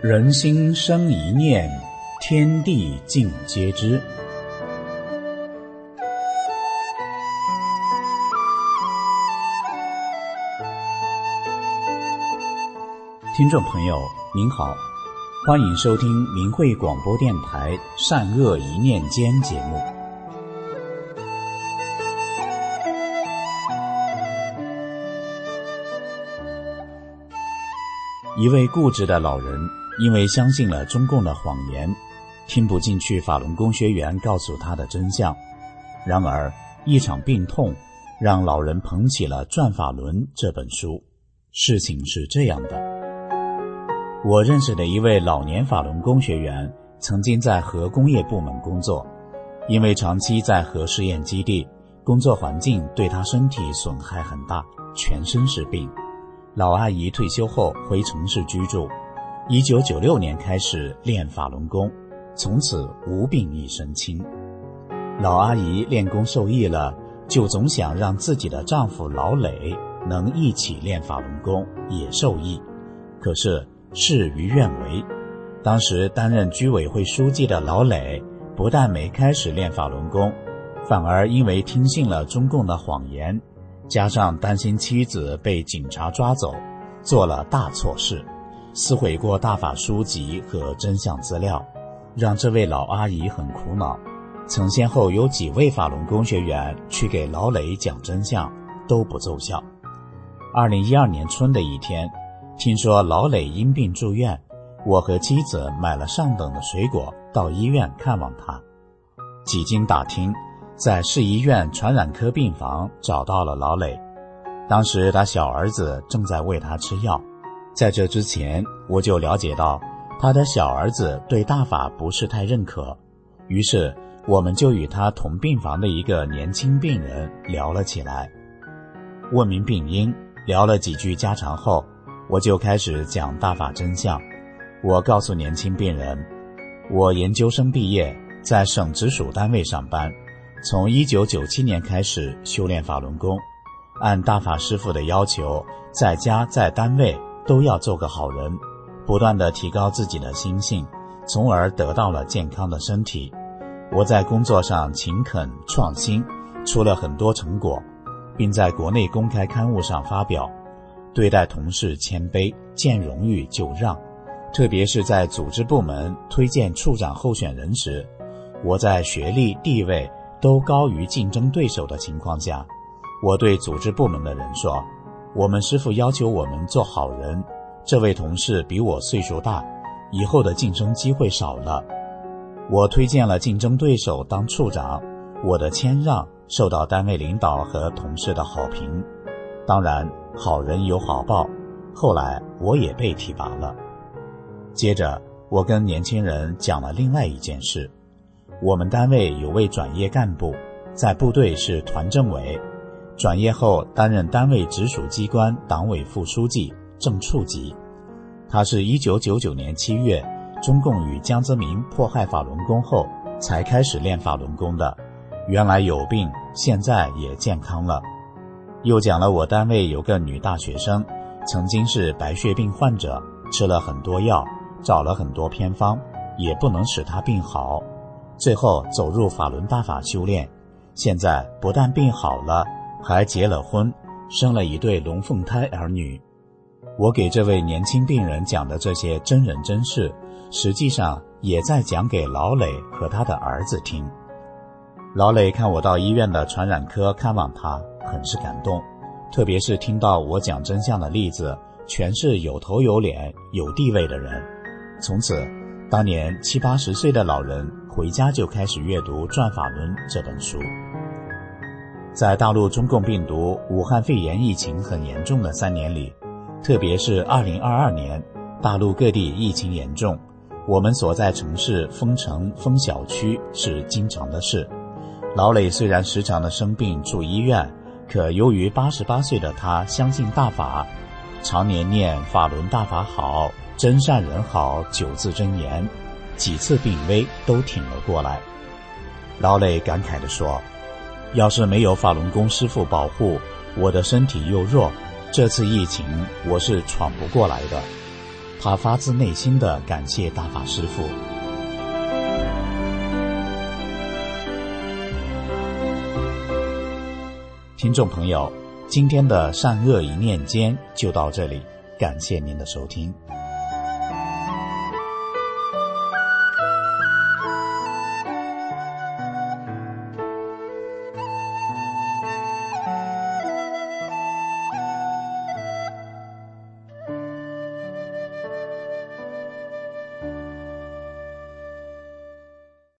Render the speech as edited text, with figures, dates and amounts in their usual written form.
人心生一念，天地尽皆知。听众朋友您好，欢迎收听明慧广播电台善恶一念间节目。一位固执的老人因为相信了中共的谎言，听不进去法轮功学员告诉他的真相。然而一场病痛让老人捧起了《转法轮》这本书。事情是这样的，我认识的一位老年法轮功学员曾经在核工业部门工作，因为长期在核试验基地，工作环境对他身体损害很大，全身是病。老阿姨退休后回城市居住，1996年开始练法轮功，从此无病一身轻。老阿姨练功受益了，就总想让自己的丈夫老磊能一起练法轮功，也受益。可是事与愿违，当时担任居委会书记的老磊不但没开始练法轮功，反而因为听信了中共的谎言，加上担心妻子被警察抓走，做了大错事，撕毁过大法书籍和真相资料，让这位老阿姨很苦恼。曾先后有几位法轮功学员去给老磊讲真相，都不奏效。2012年春的一天，听说老磊因病住院，我和妻子买了上等的水果到医院看望他。几经打听，在市医院传染科病房找到了老磊，当时他小儿子正在喂他吃药。在这之前，我就了解到他的小儿子对大法不是太认可，于是我们就与他同病房的一个年轻病人聊了起来。问明病因，聊了几句家常后，我就开始讲大法真相。我告诉年轻病人，我研究生毕业，在省直属单位上班，从1997年开始修炼法轮功，按大法师父的要求，在家在单位都要做个好人，不断地提高自己的心性，从而得到了健康的身体。我在工作上勤恳创新，出了很多成果，并在国内公开刊物上发表。对待同事谦卑，见荣誉就让，特别是在组织部门推荐处长候选人时，我在学历地位都高于竞争对手的情况下，我对组织部门的人说，我们师父要求我们做好人，这位同事比我岁数大，以后的晋升机会少了。我推荐了竞争对手当处长，我的谦让受到单位领导和同事的好评。当然好人有好报，后来我也被提拔了。接着我跟年轻人讲了另外一件事，我们单位有位转业干部，在部队是团政委，转业后担任单位直属机关党委副书记，正处级。他是1999年7月中共与江泽民迫害法轮功后才开始练法轮功的，原来有病，现在也健康了。又讲了我单位有个女大学生，曾经是白血病患者，吃了很多药，找了很多偏方，也不能使她病好，最后走入法轮大法修炼，现在不但病好了，还结了婚，生了一对龙凤胎儿女。我给这位年轻病人讲的这些真人真事，实际上也在讲给老磊和他的儿子听。老磊看我到医院的传染科看望他，很是感动，特别是听到我讲真相的例子全是有头有脸有地位的人。从此当年70、80岁的老人回家就开始阅读《转法轮》这本书。在大陆中共病毒武汉肺炎疫情很严重的3年里，特别是2022年，大陆各地疫情严重，我们所在城市封城封小区是经常的事。老磊虽然时常的生病住医院，可由于88岁的他相信大法，常年念法轮大法好，真善人好9字真言，几次病危都挺了过来。老磊感慨地说，要是没有法轮功师父保护，我的身体又弱，这次疫情我是闯不过来的。 他发自内心的感谢大法师父。听众朋友，今天的善恶一念间就到这里，感谢您的收听。